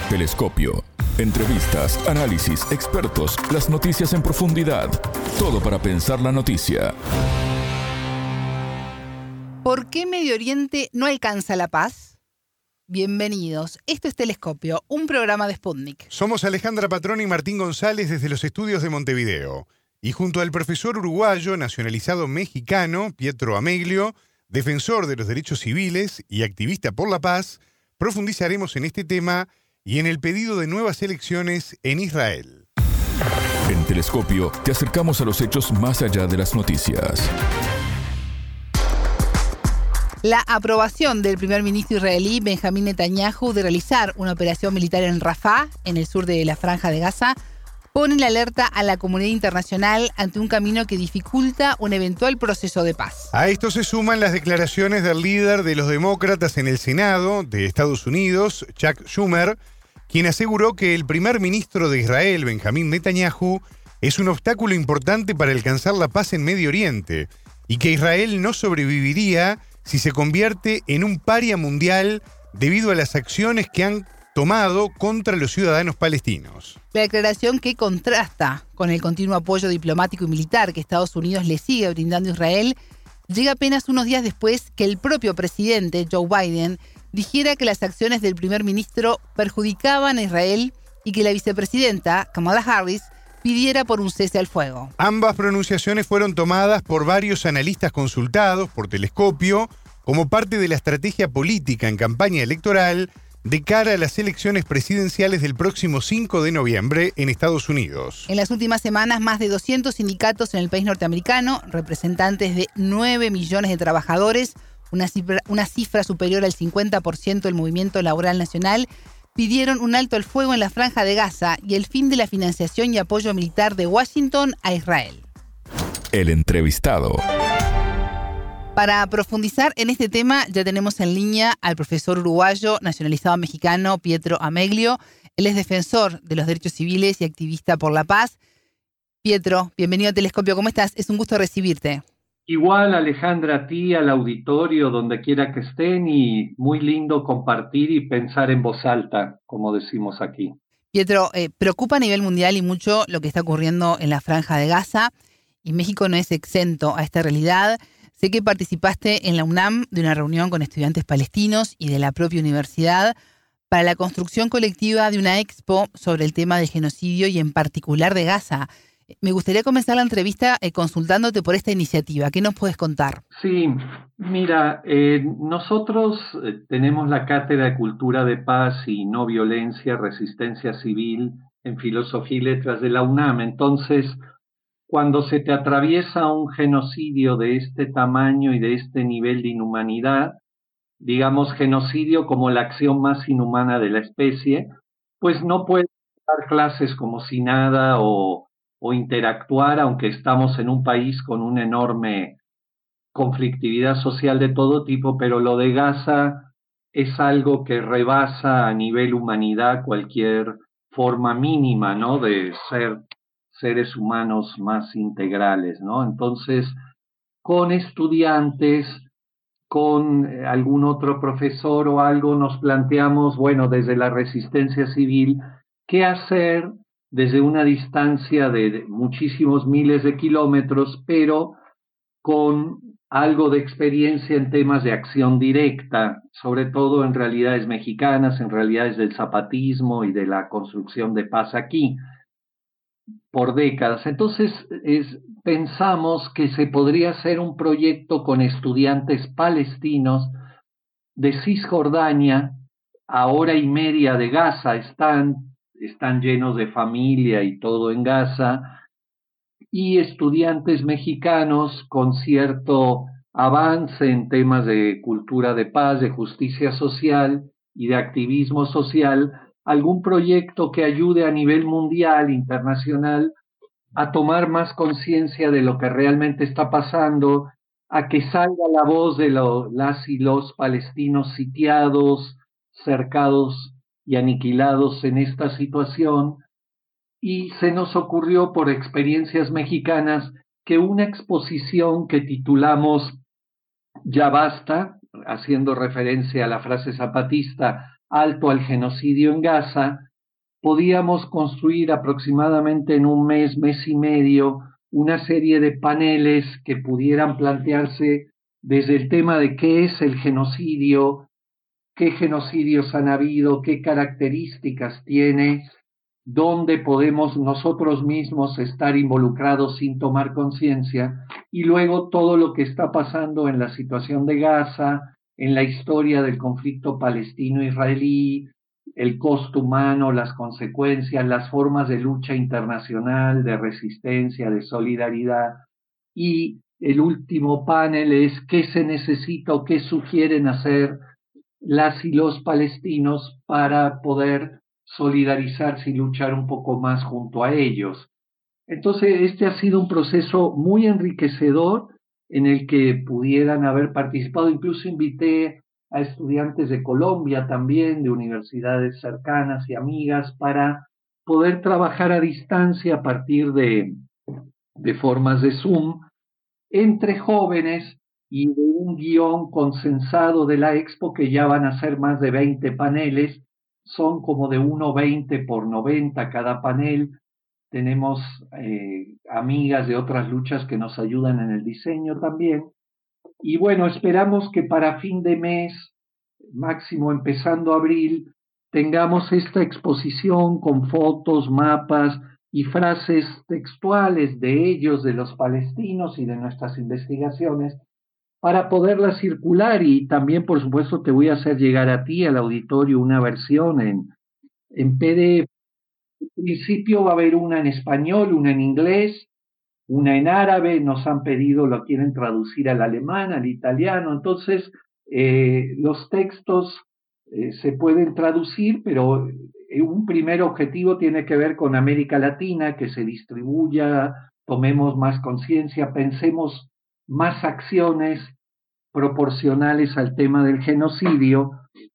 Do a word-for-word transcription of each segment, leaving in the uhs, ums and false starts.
Telescopio. Entrevistas, análisis, expertos, las noticias en profundidad. Todo para pensar la noticia. ¿Por qué Medio Oriente no alcanza la paz? Bienvenidos. Esto es Telescopio, un programa de Sputnik. Somos Alejandra Patrón y Martín González desde los estudios de Montevideo. Y junto al profesor uruguayo nacionalizado mexicano, Pietro Ameglio, defensor de los derechos civiles y activista por la paz, profundizaremos en este tema y en el pedido de nuevas elecciones en Israel. En Telescopio te acercamos a los hechos más allá de las noticias. La aprobación del primer ministro israelí Benjamín Netanyahu de realizar una operación militar en Rafah, en el sur de la Franja de Gaza, pone en alerta a la comunidad internacional ante un camino que dificulta un eventual proceso de paz. A esto se suman las declaraciones del líder de los demócratas en el Senado de Estados Unidos, Chuck Schumer, quien aseguró que el primer ministro de Israel, Benjamín Netanyahu, es un obstáculo importante para alcanzar la paz en Medio Oriente y que Israel no sobreviviría si se convierte en un paria mundial debido a las acciones que han tomado contra los ciudadanos palestinos. La declaración, que contrasta con el continuo apoyo diplomático y militar que Estados Unidos le sigue brindando a Israel, llega apenas unos días después que el propio presidente, Joe Biden, dijera que las acciones del primer ministro perjudicaban a Israel y que la vicepresidenta, Kamala Harris, pidiera por un cese al fuego. Ambas pronunciaciones fueron tomadas por varios analistas consultados por Telescopio como parte de la estrategia política en campaña electoral de cara a las elecciones presidenciales del próximo cinco de noviembre en Estados Unidos. En las últimas semanas, más de doscientos sindicatos en el país norteamericano, representantes de nueve millones de trabajadores, una cifra, una cifra superior al cincuenta por ciento del movimiento laboral nacional, pidieron un alto al fuego en la Franja de Gaza y el fin de la financiación y apoyo militar de Washington a Israel. El entrevistado. Para profundizar en este tema, ya tenemos en línea al profesor uruguayo nacionalizado mexicano Pietro Ameglio. Él es defensor de los derechos civiles y activista por la paz. Pietro, bienvenido a Telescopio. ¿Cómo estás? Es un gusto recibirte. Igual, Alejandra, a ti, al auditorio, donde quiera que estén, y muy lindo compartir y pensar en voz alta, como decimos aquí. Pietro, eh, preocupa a nivel mundial y mucho lo que está ocurriendo en la Franja de Gaza, y México no es exento a esta realidad. Sé que participaste en la UNAM de una reunión con estudiantes palestinos y de la propia universidad para la construcción colectiva de una expo sobre el tema del genocidio y en particular de Gaza. Me gustaría comenzar la entrevista eh, consultándote por esta iniciativa. ¿Qué nos puedes contar? Sí, mira, eh, nosotros eh, tenemos la Cátedra de Cultura de Paz y No Violencia, Resistencia Civil en Filosofía y Letras de la UNAM. Entonces, cuando se te atraviesa un genocidio de este tamaño y de este nivel de inhumanidad, digamos genocidio como la acción más inhumana de la especie, pues no puedes dar clases como si nada o, o interactuar, aunque estamos en un país con una enorme conflictividad social de todo tipo, pero lo de Gaza es algo que rebasa a nivel humanidad cualquier forma mínima, ¿no?, de ser seres humanos más integrales, ¿no? Entonces, con estudiantes, con algún otro profesor o algo, nos planteamos, bueno, desde la resistencia civil, ¿qué hacer desde una distancia de muchísimos miles de kilómetros, pero con algo de experiencia en temas de acción directa, sobre todo en realidades mexicanas, en realidades del zapatismo y de la construcción de paz aquí, por décadas? Entonces es, pensamos que se podría hacer un proyecto con estudiantes palestinos de Cisjordania, a hora y media de Gaza, están, están llenos de familia y todo en Gaza, y estudiantes mexicanos con cierto avance en temas de cultura de paz, de justicia social y de activismo social, algún proyecto que ayude a nivel mundial, internacional, a tomar más conciencia de lo que realmente está pasando, a que salga la voz de lo, las y los palestinos sitiados, cercados y aniquilados en esta situación. Y se nos ocurrió, por experiencias mexicanas, que una exposición que titulamos Ya basta, haciendo referencia a la frase zapatista, alto al genocidio en Gaza, podíamos construir aproximadamente en un mes, mes y medio, una serie de paneles que pudieran plantearse desde el tema de qué es el genocidio, qué genocidios han habido, qué características tiene, dónde podemos nosotros mismos estar involucrados sin tomar conciencia, y luego todo lo que está pasando en la situación de Gaza, en la historia del conflicto palestino-israelí, el costo humano, las consecuencias, las formas de lucha internacional, de resistencia, de solidaridad. Y el último panel es qué se necesita o qué sugieren hacer las y los palestinos para poder solidarizarse y luchar un poco más junto a ellos. Entonces, este ha sido un proceso muy enriquecedor en el que pudieran haber participado. Incluso invité a estudiantes de Colombia también, de universidades cercanas y amigas, para poder trabajar a distancia a partir de, de formas de Zoom entre jóvenes y de un guión consensado de la Expo, que ya van a ser más de veinte paneles, son como de uno veinte por noventa cada panel. Tenemos eh, amigas de otras luchas que nos ayudan en el diseño también. Y bueno, esperamos que para fin de mes, máximo empezando abril, tengamos esta exposición con fotos, mapas y frases textuales de ellos, de los palestinos y de nuestras investigaciones, para poderla circular. Y también, por supuesto, te voy a hacer llegar a ti, al auditorio, una versión en, en P D F. En principio va a haber una en español, una en inglés, una en árabe. Nos han pedido, lo quieren traducir al alemán, al italiano. Entonces, eh, los textos eh, se pueden traducir, pero un primer objetivo tiene que ver con América Latina, que se distribuya, tomemos más conciencia, pensemos más acciones proporcionales al tema del genocidio,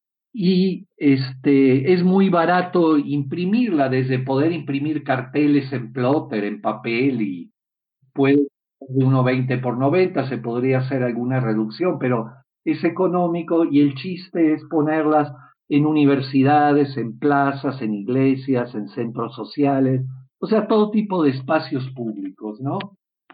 y este es muy barato imprimirla, desde poder imprimir carteles en plotter, en papel, y puede ser de uno veinte por noventa, se podría hacer alguna reducción, pero es económico, y el chiste es ponerlas en universidades, en plazas, en iglesias, en centros sociales, o sea, todo tipo de espacios públicos, ¿no?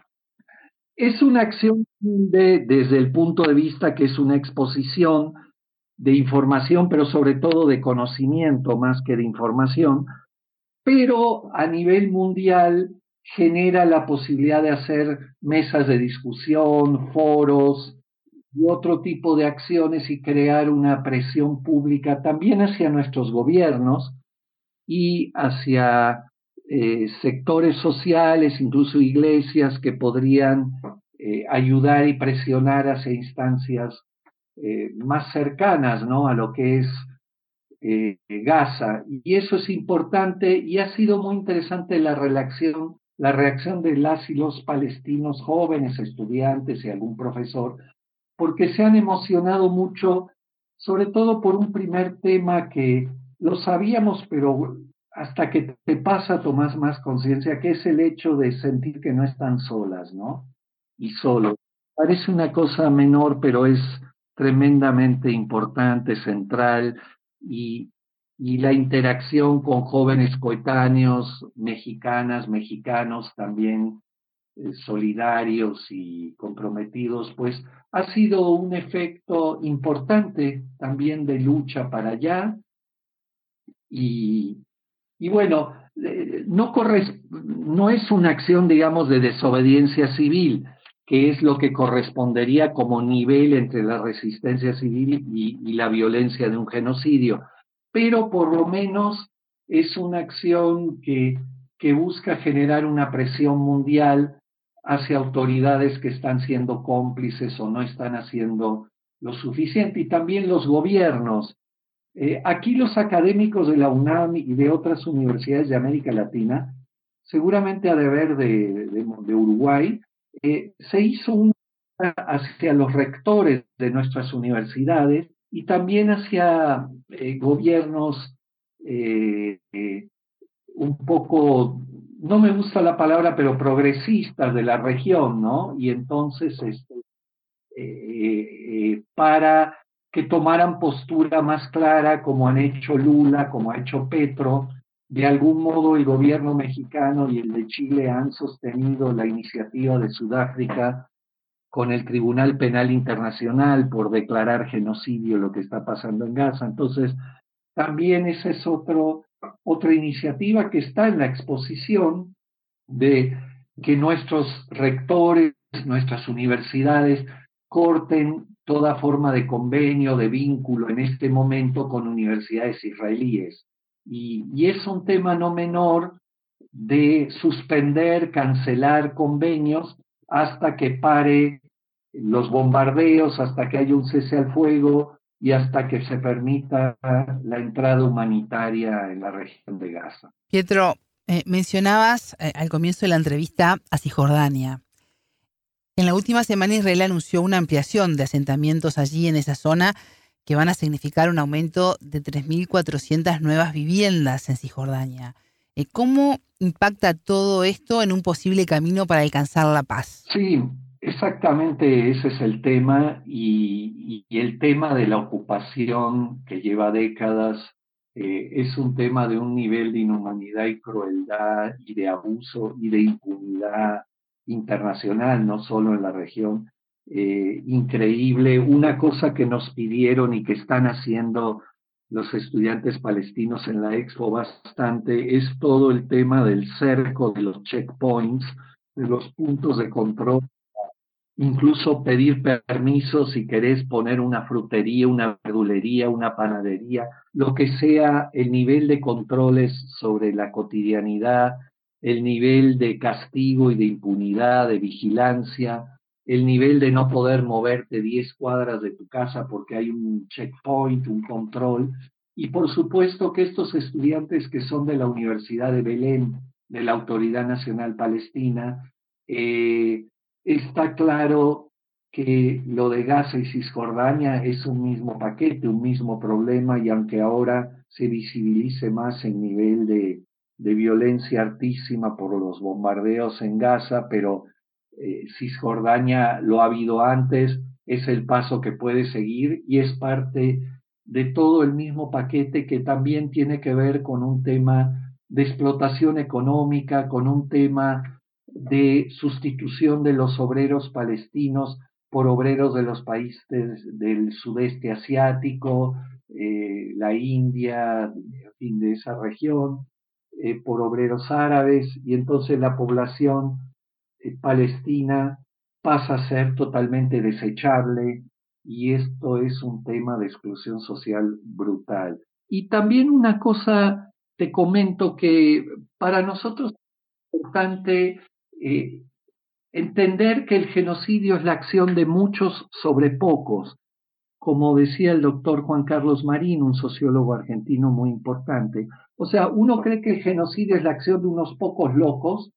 Es una acción de, desde el punto de vista que es una exposición de información, pero sobre todo de conocimiento más que de información, pero a nivel mundial genera la posibilidad de hacer mesas de discusión, foros y otro tipo de acciones, y crear una presión pública también hacia nuestros gobiernos y hacia eh, sectores sociales, incluso iglesias, que podrían eh, ayudar y presionar hacia instancias eh, más cercanas, ¿no?, a lo que es eh, Gaza. Y eso es importante, y ha sido muy interesante la reacción, la reacción de las y los palestinos jóvenes, estudiantes y algún profesor, porque se han emocionado mucho, sobre todo por un primer tema que lo sabíamos, pero hasta que te pasa tomás más conciencia, que es el hecho de sentir que no están solas, ¿no? Y solos. Parece una cosa menor, pero es tremendamente importante, central, y, y la interacción con jóvenes coetáneos, mexicanas, mexicanos también, eh, solidarios y comprometidos, pues ha sido un efecto importante también de lucha para allá. Y, y bueno, eh, no, corres, no es una acción, digamos, de desobediencia civil, que es lo que correspondería como nivel entre la resistencia civil y, y la violencia de un genocidio, pero por lo menos es una acción que, que busca generar una presión mundial hacia autoridades que están siendo cómplices o no están haciendo lo suficiente, y también los gobiernos. Eh, aquí los académicos de la UNAM y de otras universidades de América Latina, seguramente a deber de, de, de Uruguay, eh, se hizo una hacia los rectores de nuestras universidades y también hacia eh, gobiernos eh, eh, un poco, no me gusta la palabra, pero progresistas de la región, ¿no? Y entonces, este, eh, eh, para que tomaran postura más clara, como han hecho Lula, como ha hecho Petro. De algún modo el gobierno mexicano y el de Chile han sostenido la iniciativa de Sudáfrica con el Tribunal Penal Internacional por declarar genocidio lo que está pasando en Gaza. Entonces, también esa es otro, otra iniciativa que está en la exposición de que nuestros rectores, nuestras universidades corten toda forma de convenio, de vínculo en este momento con universidades israelíes. Y, y es un tema no menor de suspender, cancelar convenios hasta que pare los bombardeos, hasta que haya un cese al fuego y hasta que se permita la entrada humanitaria en la región de Gaza. Pietro, eh, mencionabas eh, al comienzo de la entrevista a Cisjordania. En la última semana Israel anunció una ampliación de asentamientos allí en esa zona que van a significar un aumento de tres mil cuatrocientas nuevas viviendas en Cisjordania. Eh, ¿Cómo impacta todo esto en un posible camino para alcanzar la paz? Sí, exactamente ese es el tema y, y el tema de la ocupación que lleva décadas eh, es un tema de un nivel de inhumanidad y crueldad y de abuso y de impunidad internacional, no solo en la región, eh, increíble. Una cosa que nos pidieron y que están haciendo los estudiantes palestinos en la Expo bastante es todo el tema del cerco de los checkpoints, de los puntos de control, incluso pedir permiso si querés poner una frutería, una verdulería, una panadería, lo que sea, el nivel de controles sobre la cotidianidad, el nivel de castigo y de impunidad, de vigilancia, el nivel de no poder moverte diez cuadras de tu casa porque hay un checkpoint, un control. Y por supuesto que estos estudiantes que son de la Universidad de Belén, de la Autoridad Nacional Palestina, eh, está claro que lo de Gaza y Cisjordania es un mismo paquete, un mismo problema, y aunque ahora se visibilice más el nivel de, de violencia altísima por los bombardeos en Gaza, pero eh, Cisjordania lo ha habido antes, es el paso que puede seguir y es parte de todo el mismo paquete que también tiene que ver con un tema de explotación económica, con un tema de sustitución de los obreros palestinos por obreros de los países del sudeste asiático, eh, la India, en fin, de esa región, eh, por obreros árabes, y entonces la población eh, palestina pasa a ser totalmente desechable, y esto es un tema de exclusión social brutal. Y también una cosa, te comento que para nosotros es importante eh, entender que el genocidio es la acción de muchos sobre pocos, como decía el doctor Juan Carlos Marín, un sociólogo argentino muy importante. O sea, uno cree que el genocidio es la acción de unos pocos locos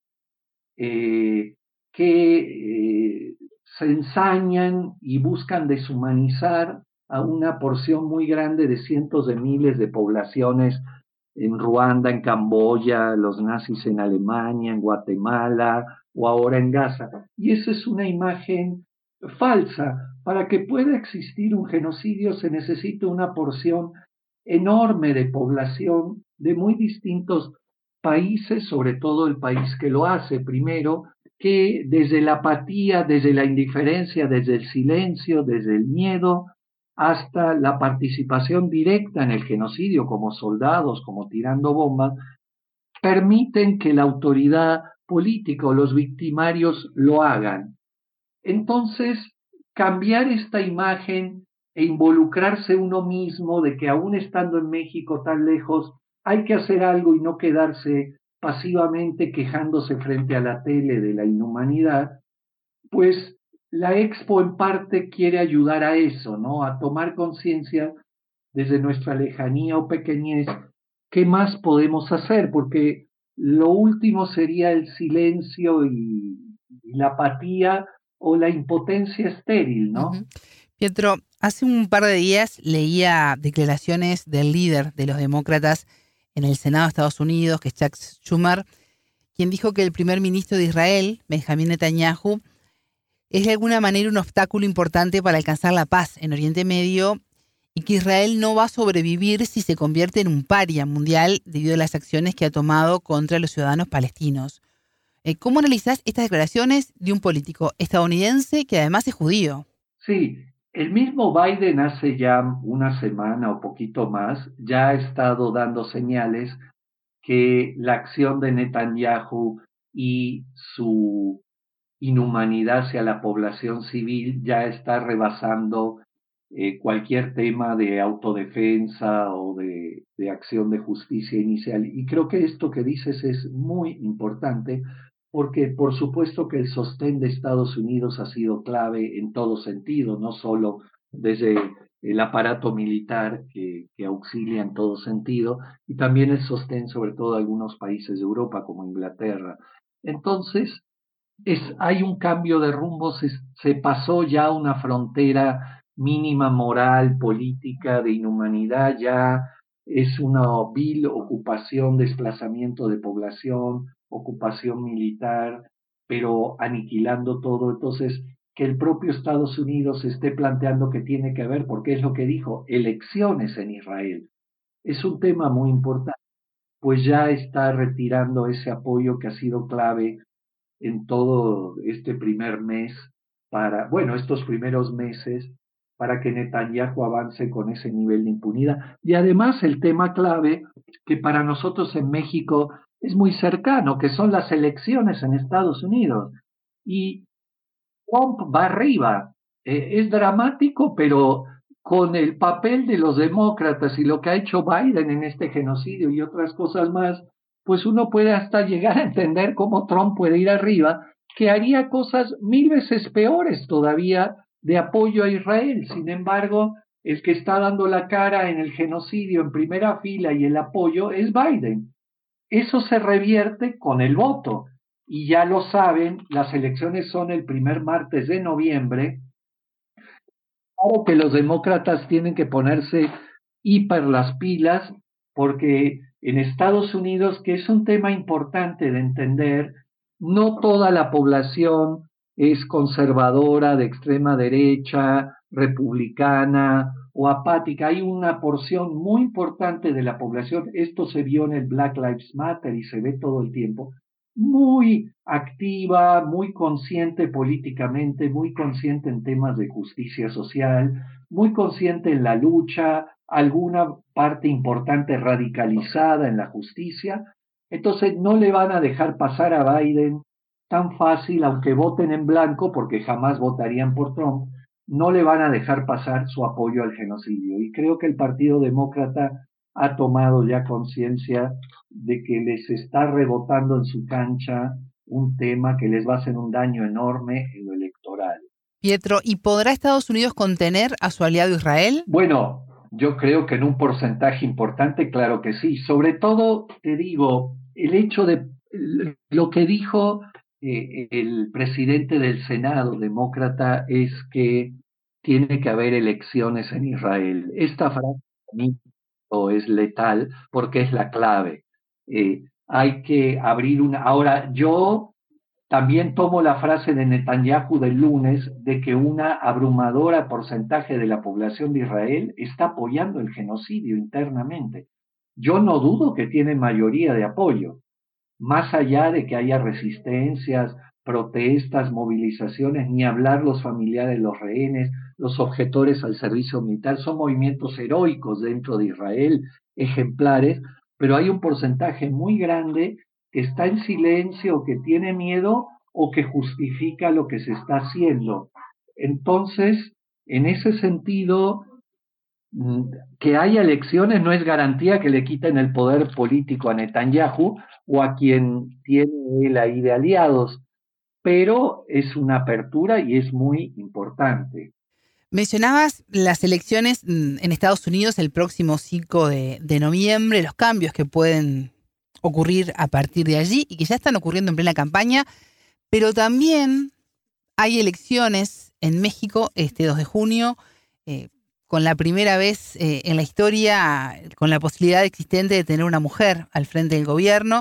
eh, que eh, se ensañan y buscan deshumanizar a una porción muy grande de cientos de miles de poblaciones en Ruanda, en Camboya, los nazis en Alemania, en Guatemala o ahora en Gaza. Y esa es una imagen falsa. Para que pueda existir un genocidio se necesita una porción enorme de población de muy distintos países, sobre todo el país que lo hace primero, que desde la apatía, desde la indiferencia, desde el silencio, desde el miedo, hasta la participación directa en el genocidio como soldados, como tirando bombas, permiten que la autoridad política o los victimarios lo hagan. Entonces, cambiar esta imagen e involucrarse uno mismo de que aún estando en México tan lejos, hay que hacer algo y no quedarse pasivamente quejándose frente a la tele de la inhumanidad, pues la Expo en parte quiere ayudar a eso, ¿no? A tomar conciencia desde nuestra lejanía o pequeñez, ¿qué más podemos hacer? Porque lo último sería el silencio y, y la apatía o la impotencia estéril, ¿no? Uh-huh. Pietro, hace un par de días leía declaraciones del líder de los demócratas en el Senado de Estados Unidos, que es Chuck Schumer, quien dijo que el primer ministro de Israel, Benjamín Netanyahu, es de alguna manera un obstáculo importante para alcanzar la paz en Oriente Medio y que Israel no va a sobrevivir si se convierte en un paria mundial debido a las acciones que ha tomado contra los ciudadanos palestinos. Eh, ¿Cómo analizás estas declaraciones de un político estadounidense que además es judío? Sí, el mismo Biden hace ya una semana o poquito más ya ha estado dando señales que la acción de Netanyahu y su inhumanidad hacia la población civil ya está rebasando eh, cualquier tema de autodefensa o de, de acción de justicia inicial. Y creo que esto que dices es muy importante porque por supuesto que el sostén de Estados Unidos ha sido clave en todo sentido, no solo desde el aparato militar que, que auxilia en todo sentido, y también el sostén sobre todo de algunos países de Europa como Inglaterra. Entonces, es, hay un cambio de rumbo, se, se pasó ya una frontera mínima moral, política, de inhumanidad, ya es una vil ocupación, desplazamiento de población, ocupación militar, pero aniquilando todo. Entonces, que el propio Estados Unidos esté planteando que tiene que haber, porque es lo que dijo, elecciones en Israel. Es un tema muy importante, pues ya está retirando ese apoyo que ha sido clave en todo este primer mes, para, bueno, estos primeros meses, para que Netanyahu avance con ese nivel de impunidad. Y además el tema clave, que para nosotros en México es muy cercano, que son las elecciones en Estados Unidos. Y Trump va arriba. Eh, es dramático, pero con el papel de los demócratas y lo que ha hecho Biden en este genocidio y otras cosas más, pues uno puede hasta llegar a entender cómo Trump puede ir arriba, que haría cosas mil veces peores todavía de apoyo a Israel. Sin embargo, el que está dando la cara en el genocidio en primera fila y el apoyo es Biden. Eso se revierte con el voto. Y ya lo saben, las elecciones son el primer martes de noviembre. Claro que los demócratas tienen que ponerse hiper las pilas, porque en Estados Unidos, que es un tema importante de entender, no toda la población es conservadora, de extrema derecha, republicana o apática. Hay una porción muy importante de la población, esto se vio en el Black Lives Matter y se ve todo el tiempo, muy activa, muy consciente políticamente, muy consciente en temas de justicia social, muy consciente en la lucha, alguna parte importante radicalizada en la justicia. Entonces no le van a dejar pasar a Biden tan fácil, aunque voten en blanco, porque jamás votarían por Trump, no le van a dejar pasar su apoyo al genocidio. Y creo que el Partido Demócrata ha tomado ya conciencia de que les está rebotando en su cancha un tema que les va a hacer un daño enorme en lo electoral. Pietro, ¿y podrá Estados Unidos contener a su aliado Israel? Bueno, yo creo que en un porcentaje importante, claro que sí. Sobre todo, te digo, el hecho de lo que dijo eh, el presidente del Senado demócrata es que tiene que haber elecciones en Israel. Esta frase es letal porque es la clave. Eh, hay que abrir una... Ahora, yo también tomo la frase de Netanyahu del lunes de que una abrumadora porcentaje de la población de Israel está apoyando el genocidio internamente. Yo no dudo que tiene mayoría de apoyo, más allá de que haya resistencias, protestas, movilizaciones, ni hablar los familiares de los rehenes, los objetores al servicio militar, son movimientos heroicos dentro de Israel, ejemplares, pero hay un porcentaje muy grande que está en silencio, que tiene miedo o que justifica lo que se está haciendo. Entonces, en ese sentido, que haya elecciones no es garantía que le quiten el poder político a Netanyahu o a quien tiene él ahí de aliados, pero es una apertura y es muy importante. Mencionabas las elecciones en Estados Unidos el próximo cinco de, de noviembre, los cambios que pueden ocurrir a partir de allí y que ya están ocurriendo en plena campaña, pero también hay elecciones en México este dos de junio, eh, con la primera vez eh, en la historia, con la posibilidad existente de tener una mujer al frente del gobierno.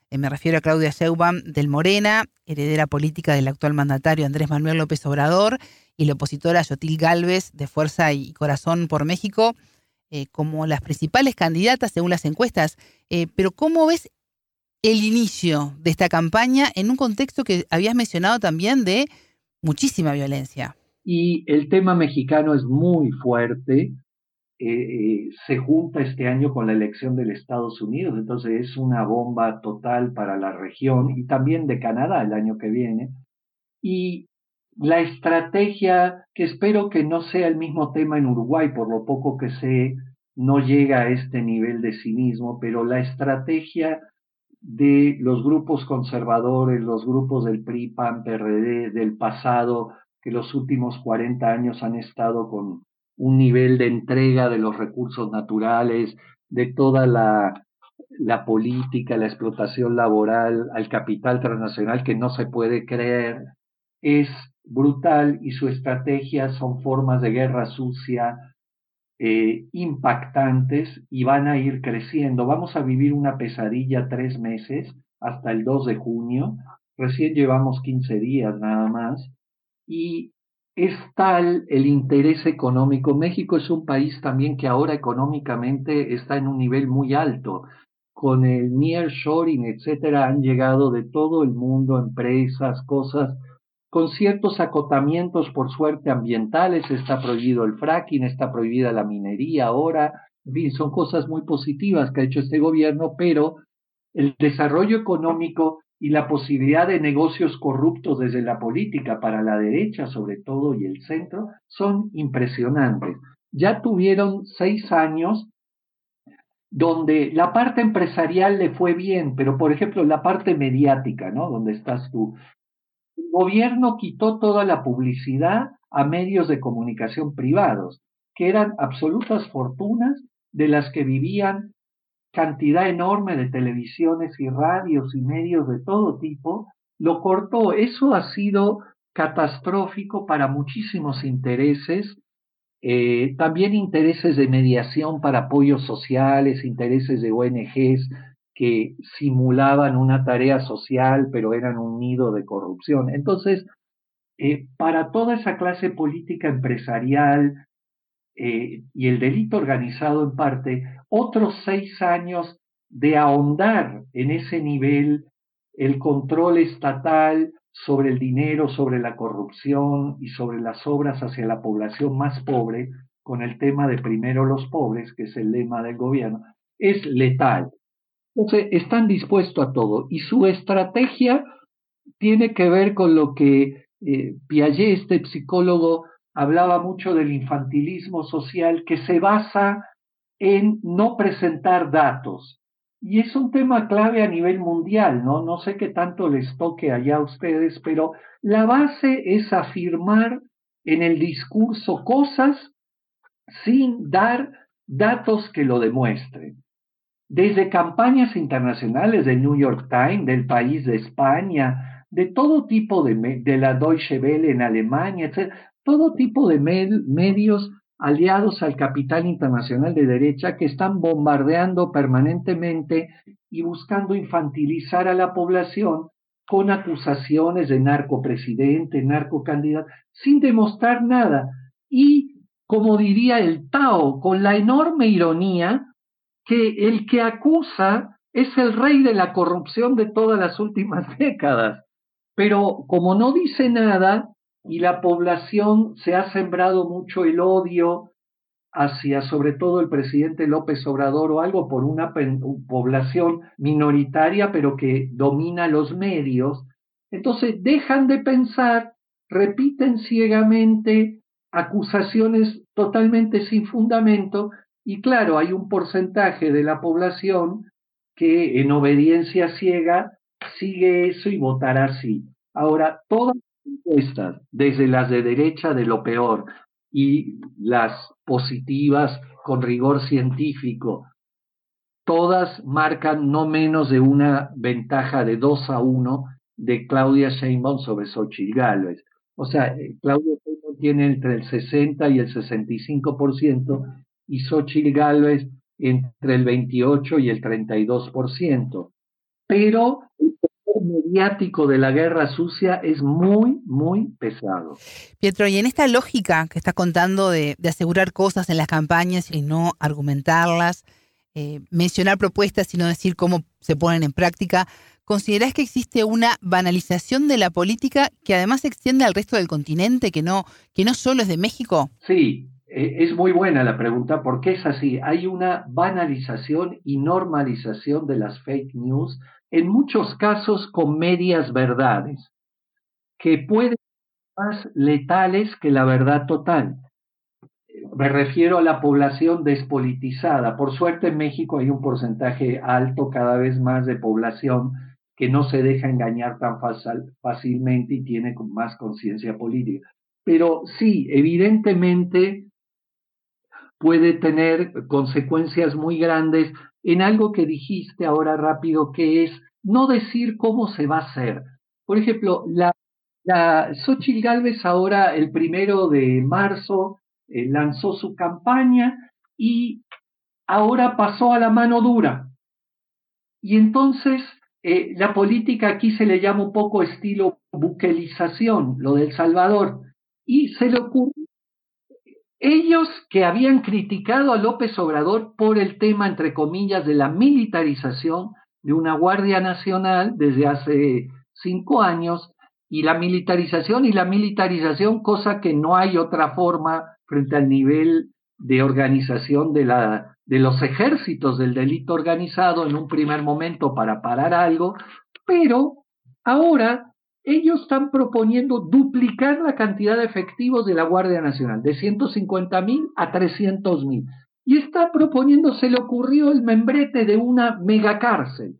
Eh, me refiero a Claudia Sheinbaum del Morena, heredera política del actual mandatario Andrés Manuel López Obrador, y la opositora Xochitl Gálvez de Fuerza y Corazón por México, eh, como las principales candidatas según las encuestas. Eh, pero ¿cómo ves el inicio de esta campaña en un contexto que habías mencionado también de muchísima violencia? Y el tema mexicano es muy fuerte. Eh, eh, se junta este año con la elección de los Estados Unidos, entonces es una bomba total para la región y también de Canadá el año que viene. Y la estrategia, que espero que no sea el mismo tema en Uruguay, por lo poco que sé, no llega a este nivel de cinismo, pero la estrategia de los grupos conservadores, los grupos del P R I, P A N, P R D, del pasado, que los últimos cuarenta años han estado con un nivel de entrega de los recursos naturales, de toda la, la política, la explotación laboral al capital transnacional que no se puede creer, es brutal, y su estrategia son formas de guerra sucia, Eh, impactantes, y van a ir creciendo. Vamos a vivir una pesadilla tres meses hasta el dos de junio. Recién llevamos quince días nada más. Y es tal el interés económico. México es un país también que ahora económicamente está en un nivel muy alto. Con el nearshoring, etcétera, han llegado de todo el mundo empresas, cosas con ciertos acotamientos, por suerte, ambientales. Está prohibido el fracking, está prohibida la minería ahora. En fin, son cosas muy positivas que ha hecho este gobierno, pero el desarrollo económico y la posibilidad de negocios corruptos desde la política para la derecha, sobre todo, y el centro, son impresionantes. Ya tuvieron seis años donde la parte empresarial le fue bien, pero, por ejemplo, la parte mediática, ¿no? Donde estás tú. El gobierno quitó toda la publicidad a medios de comunicación privados, que eran absolutas fortunas de las que vivían cantidad enorme de televisiones y radios y medios de todo tipo. Lo cortó. Eso ha sido catastrófico para muchísimos intereses, eh, también intereses de mediación para apoyos sociales, intereses de O N Ges que simulaban una tarea social, pero eran un nido de corrupción. Entonces, eh, para toda esa clase política empresarial eh, y el delito organizado en parte, otros seis años de ahondar en ese nivel el control estatal sobre el dinero, sobre la corrupción y sobre las obras hacia la población más pobre, con el tema de primero los pobres, que es el lema del gobierno, es letal. Entonces, están dispuestos a todo, y su estrategia tiene que ver con lo que eh, Piaget, este psicólogo, hablaba mucho del infantilismo social, que se basa en no presentar datos. Y es un tema clave a nivel mundial, ¿no? No sé qué tanto les toque allá a ustedes, pero la base es afirmar en el discurso cosas sin dar datos que lo demuestren. Desde campañas internacionales del New York Times, del País de España, de todo tipo de, de la Deutsche Welle en Alemania, etcétera, todo tipo de med, medios aliados al capital internacional de derecha que están bombardeando permanentemente y buscando infantilizar a la población con acusaciones de narcopresidente, narcocandidato, sin demostrar nada. Y, como diría el Tao, con la enorme ironía que el que acusa es el rey de la corrupción de todas las últimas décadas. Pero como no dice nada, y la población se ha sembrado mucho el odio hacia sobre todo el presidente López Obrador o algo por una población minoritaria pero que domina los medios, entonces dejan de pensar, repiten ciegamente acusaciones totalmente sin fundamento, y claro, hay un porcentaje de la población que en obediencia ciega sigue eso y votará así. Ahora, todas las encuestas, desde las de derecha de lo peor y las positivas con rigor científico, todas marcan no menos de una ventaja de dos a uno de Claudia Sheinbaum sobre Xochitl Gálvez. O sea, Claudia Sheinbaum tiene entre el sesenta y el sesenta y cinco por ciento y Xochitl Gálvez entre el veintiocho y el treinta y dos por ciento. pero el poder mediático de la guerra sucia es muy, muy pesado. Pietro, y en esta lógica que estás contando de, de asegurar cosas en las campañas y no argumentarlas, eh, mencionar propuestas y no decir cómo se ponen en práctica, ¿considerás que existe una banalización de la política que además se extiende al resto del continente, que no, que no solo es de México? Sí, eh, es muy buena la pregunta porque es así. Hay una banalización y normalización de las fake news, en muchos casos con medias verdades, que pueden ser más letales que la verdad total. Me refiero a la población despolitizada. Por suerte en México hay un porcentaje alto cada vez más de población que no se deja engañar tan fácil, fácilmente y tiene más conciencia política. Pero sí, evidentemente puede tener consecuencias muy grandes en algo que dijiste ahora rápido, que es no decir cómo se va a hacer. Por ejemplo, la, la Xóchitl Gálvez ahora, el primero de marzo, eh, lanzó su campaña y ahora pasó a la mano dura. Y entonces eh, la política aquí se le llama un poco estilo buquelización, lo del Salvador, y se le ocurre. Ellos que habían criticado a López Obrador por el tema, entre comillas, de la militarización de una Guardia Nacional desde hace cinco años, y la militarización y la militarización, cosa que no hay otra forma frente al nivel de organización de, la, de los ejércitos del delito organizado en un primer momento para parar algo, pero ahora ellos están proponiendo duplicar la cantidad de efectivos de la Guardia Nacional, de ciento cincuenta mil a trescientos mil. Y está proponiendo, se le ocurrió el membrete de una megacárcel,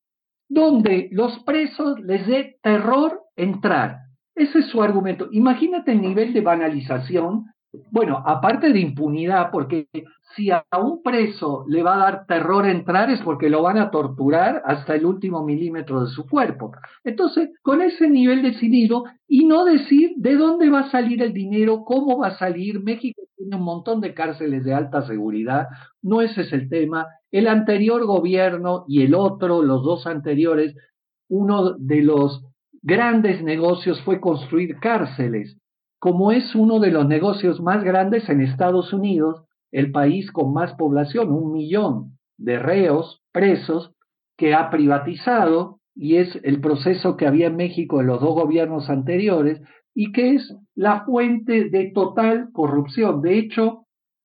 donde los presos les dé terror entrar. Ese es su argumento. Imagínate el nivel de banalización. Bueno, aparte de impunidad, porque si a un preso le va a dar terror entrar es porque lo van a torturar hasta el último milímetro de su cuerpo. Entonces, con ese nivel decidido, y no decir de dónde va a salir el dinero, cómo va a salir. México tiene un montón de cárceles de alta seguridad, no ese es el tema. El anterior gobierno y el otro, los dos anteriores, uno de los grandes negocios fue construir cárceles. Como es uno de los negocios más grandes en Estados Unidos, el país con más población, un millón de reos, presos, que ha privatizado, y es el proceso que había en México en los dos gobiernos anteriores, y que es la fuente de total corrupción. De hecho,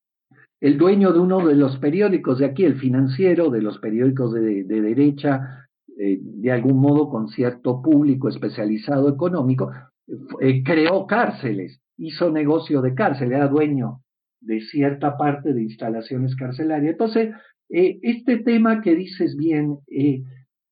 el dueño de uno de los periódicos de aquí, el Financiero, de los periódicos de, de derecha, eh, de algún modo con cierto público especializado económico, Eh, creó cárceles, hizo negocio de cárcel, era dueño de cierta parte de instalaciones carcelarias. Entonces, eh, este tema que dices bien, eh,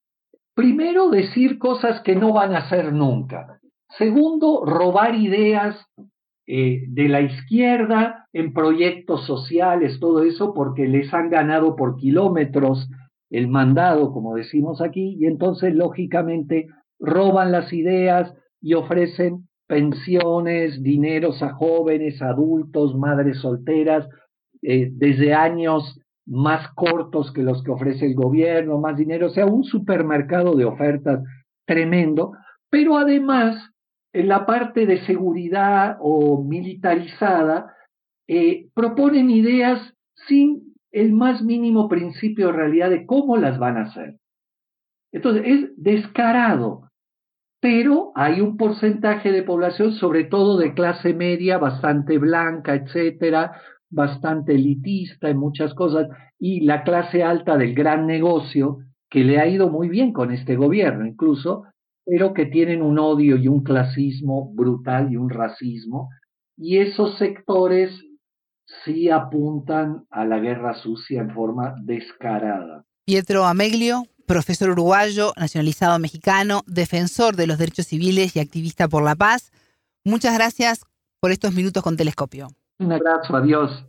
primero decir cosas que no van a hacer nunca. Segundo, robar ideas eh, de la izquierda en proyectos sociales, todo eso, porque les han ganado por kilómetros el mandado, como decimos aquí, y entonces, lógicamente, roban las ideas y ofrecen pensiones, dineros a jóvenes, adultos, madres solteras, eh, desde años más cortos que los que ofrece el gobierno, más dinero, o sea, un supermercado de ofertas tremendo, pero además, en la parte de seguridad o militarizada, eh, proponen ideas sin el más mínimo principio de realidad de cómo las van a hacer. Entonces, es descarado. Pero hay un porcentaje de población, sobre todo de clase media, bastante blanca, etcétera, bastante elitista en muchas cosas, y la clase alta del gran negocio, que le ha ido muy bien con este gobierno incluso, pero que tienen un odio y un clasismo brutal y un racismo, y esos sectores sí apuntan a la guerra sucia en forma descarada. Pietro Ameglio, profesor uruguayo, nacionalizado mexicano, defensor de los derechos civiles y activista por la paz. Muchas gracias por estos minutos con Telescopio. Un abrazo, adiós.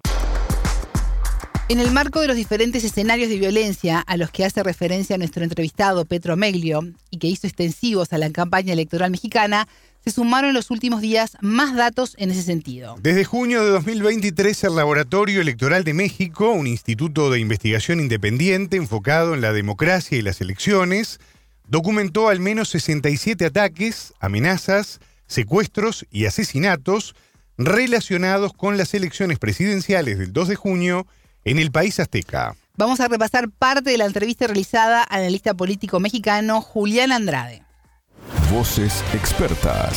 En el marco de los diferentes escenarios de violencia a los que hace referencia nuestro entrevistado Pietro Ameglio y que hizo extensivos a la campaña electoral mexicana, se sumaron en los últimos días más datos en ese sentido. Desde junio de dos mil veintitrés, el Laboratorio Electoral de México, un instituto de investigación independiente enfocado en la democracia y las elecciones, documentó al menos sesenta y siete ataques, amenazas, secuestros y asesinatos relacionados con las elecciones presidenciales del dos de junio en el país azteca. Vamos a repasar parte de la entrevista realizada al analista político mexicano Julián Andrade. Voces expertas.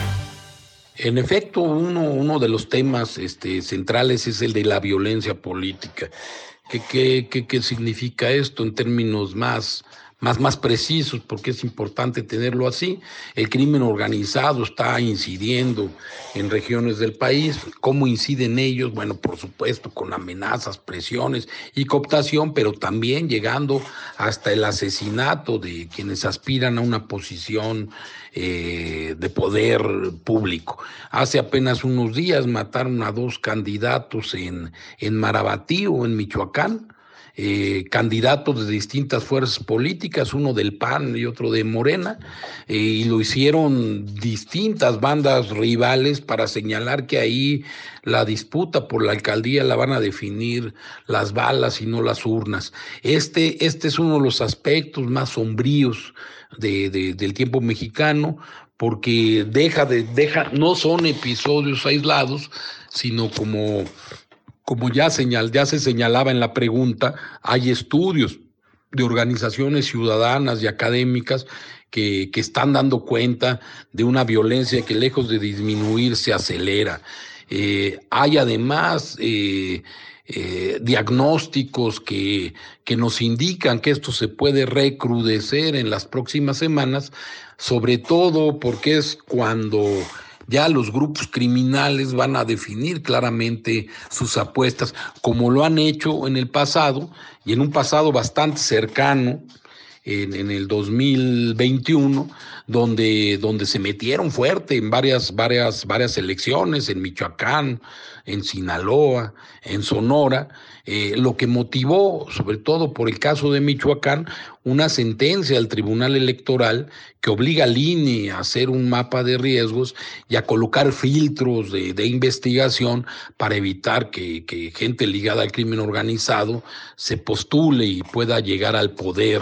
En efecto, uno, uno de los temas este, centrales es el de la violencia política. ¿Qué, qué, qué, qué significa esto en términos más, más, más precisos? Porque es importante tenerlo así. El crimen organizado está incidiendo en regiones del país. ¿Cómo inciden ellos? Bueno, por supuesto, con amenazas, presiones y cooptación, pero también llegando hasta el asesinato de quienes aspiran a una posición eh, de poder público. Hace apenas unos días mataron a dos candidatos en, en Marabatío, en Michoacán. Eh, candidatos de distintas fuerzas políticas, uno del P A N y otro de Morena, eh, y lo hicieron distintas bandas rivales para señalar que ahí la disputa por la alcaldía la van a definir las balas y no las urnas. Este, este es uno de los aspectos más sombríos de, de, del tiempo mexicano, porque deja de, deja, no son episodios aislados, sino como... Como ya, señal, ya se señalaba en la pregunta, hay estudios de organizaciones ciudadanas y académicas que, que están dando cuenta de una violencia que lejos de disminuir se acelera. Eh, hay además eh, eh, diagnósticos que, que nos indican que esto se puede recrudecer en las próximas semanas, sobre todo porque es cuando ya los grupos criminales van a definir claramente sus apuestas, como lo han hecho en el pasado, y en un pasado bastante cercano, en, en el dos mil veintiuno, donde, donde se metieron fuerte en varias, varias, varias elecciones, en Michoacán, en Sinaloa, en Sonora, eh, lo que motivó, sobre todo por el caso de Michoacán, una sentencia del Tribunal Electoral que obliga al I N E a hacer un mapa de riesgos y a colocar filtros de, de investigación para evitar que, que gente ligada al crimen organizado se postule y pueda llegar al poder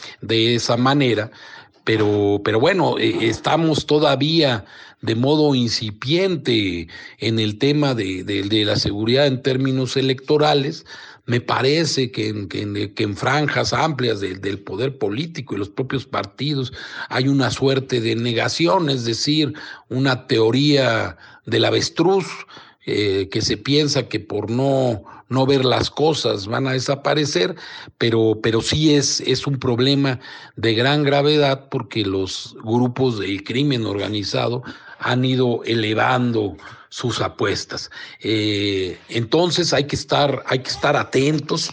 de esa manera. Pero, pero bueno, eh, estamos todavía de modo incipiente en el tema de, de, de la seguridad en términos electorales. Me parece que en, que en, que en franjas amplias de, del poder político y los propios partidos hay una suerte de negación, es decir, una teoría del avestruz, eh, que se piensa que por no, no ver las cosas van a desaparecer, pero, pero sí es, es un problema de gran gravedad porque los grupos del crimen organizado han ido elevando sus apuestas. Eh, entonces hay que estar, hay que estar atentos.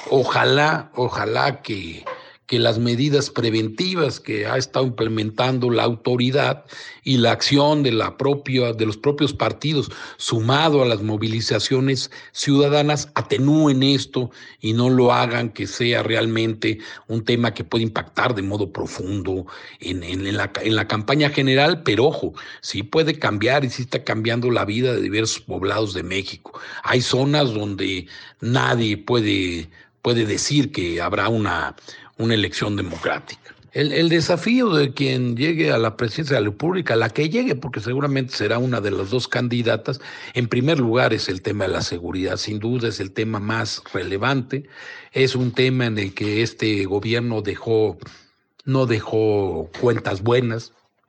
Ojalá, ojalá que, que las medidas preventivas que ha estado implementando la autoridad y la acción de la propia, de los propios partidos, sumado a las movilizaciones ciudadanas, atenúen esto y no lo hagan que sea realmente un tema que puede impactar de modo profundo en, en, en, la, en la campaña general, pero ojo, sí puede cambiar y sí está cambiando la vida de diversos poblados de México. Hay zonas donde nadie puede, puede decir que habrá una una elección democrática. El, el desafío de quien llegue a la presidencia de la República, la que llegue, porque seguramente será una de las dos candidatas, en primer lugar es el tema de la seguridad, sin duda es el tema más relevante, es un tema en el que este gobierno dejó, no dejó cuentas buenas,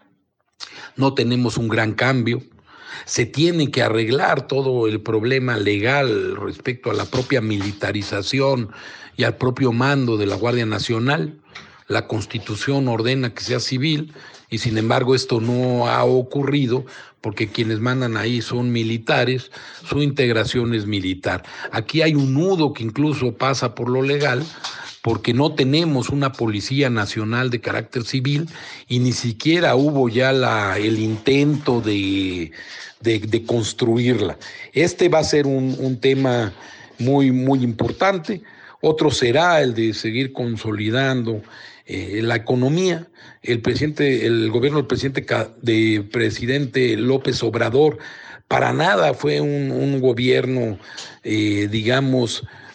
no tenemos un gran cambio. Se tiene que arreglar todo el problema legal respecto a la propia militarización y al propio mando de la Guardia Nacional. La Constitución ordena que sea civil y sin embargo esto no ha ocurrido porque quienes mandan ahí son militares, su integración es militar. Aquí hay un nudo que incluso pasa por lo legal, porque no tenemos una Policía Nacional de carácter civil y ni siquiera hubo ya la, el intento de, de, de construirla. Este va a ser un, un tema muy, muy importante. Otro será el de seguir consolidando eh, la economía. El presidente, el gobierno del presidente, de presidente López Obrador para nada fue un, un gobierno, eh, digamos,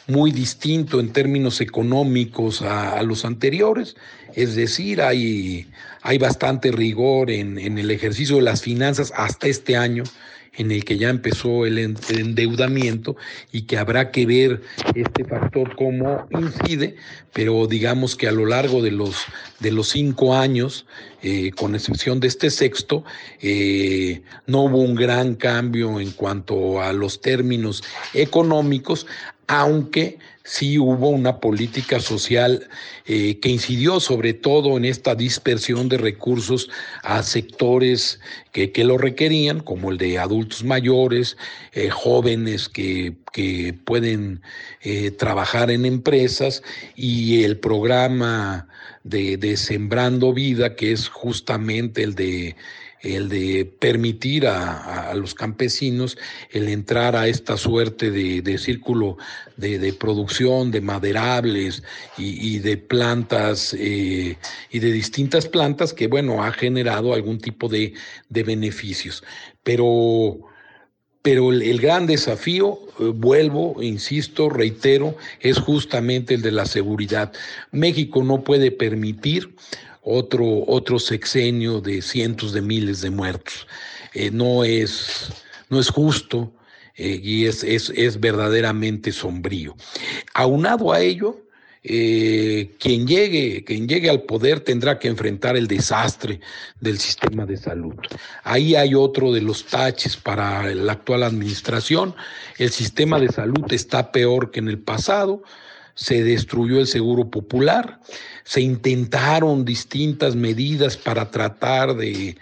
muy distinto en términos económicos a, a los anteriores. Es decir, hay, hay bastante rigor en, en el ejercicio de las finanzas hasta este año, en el que ya empezó el endeudamiento y que habrá que ver este factor cómo incide, pero digamos que a lo largo de los, de los cinco años, eh, con excepción de este sexto, eh, no hubo un gran cambio en cuanto a los términos económicos, aunque sí hubo una política social eh, que incidió sobre todo en esta dispersión de recursos a sectores que, que lo requerían, como el de adultos mayores, eh, jóvenes que, que pueden eh, trabajar en empresas, y el programa de, de Sembrando Vida, que es justamente el de el de permitir a, a los campesinos el entrar a esta suerte de, de círculo de, de producción de maderables y, y de plantas eh, y de distintas plantas que, bueno, ha generado algún tipo de, de beneficios. Pero, pero el, el gran desafío, eh, vuelvo, insisto, reitero, es justamente el de la seguridad. México no puede permitir Otro, otro sexenio de cientos de miles de muertos. Eh, no es, no es justo eh, y es, es, es verdaderamente sombrío. Aunado a ello, eh, quien llegue, quien llegue al poder tendrá que enfrentar el desastre del sistema de salud. Ahí hay otro de los taches para la actual administración. El sistema de salud está peor que en el pasado. Se destruyó el Seguro Popular, se intentaron distintas medidas para tratar de,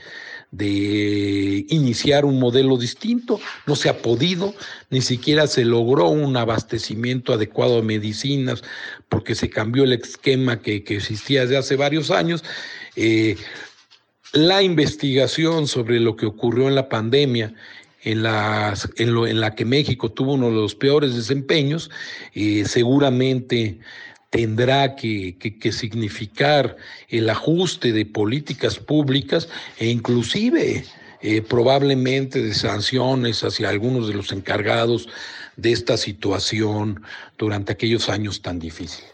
de iniciar un modelo distinto, no se ha podido, ni siquiera se logró un abastecimiento adecuado de medicinas porque se cambió el esquema que, que existía desde hace varios años. Eh, la investigación sobre lo que ocurrió en la pandemia, En, las, en, lo, en la que México tuvo uno de los peores desempeños, eh, seguramente tendrá que, que, que significar el ajuste de políticas públicas e inclusive eh, probablemente de sanciones hacia algunos de los encargados de esta situación durante aquellos años tan difíciles.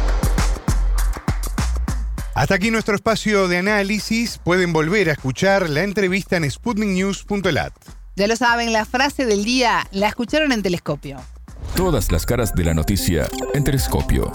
Hasta aquí nuestro espacio de análisis. Pueden volver a escuchar la entrevista en sputnik news punto lat. Ya lo saben, la frase del día la escucharon en Telescopio. Todas las caras de la noticia en Telescopio.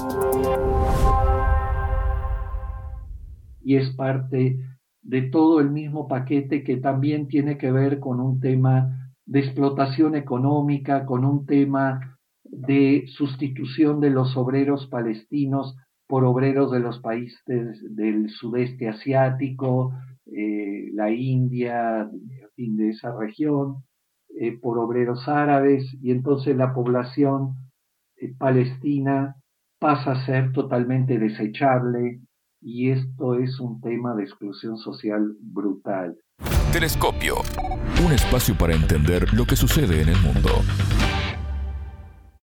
Y es parte de todo el mismo paquete que también tiene que ver con un tema de explotación económica, con un tema de sustitución de los obreros palestinos por obreros de los países del sudeste asiático, eh, la India, en fin, de esa región, eh, por obreros árabes, y entonces la población eh, palestina pasa a ser totalmente desechable, y esto es un tema de exclusión social brutal. Telescopio, un espacio para entender lo que sucede en el mundo.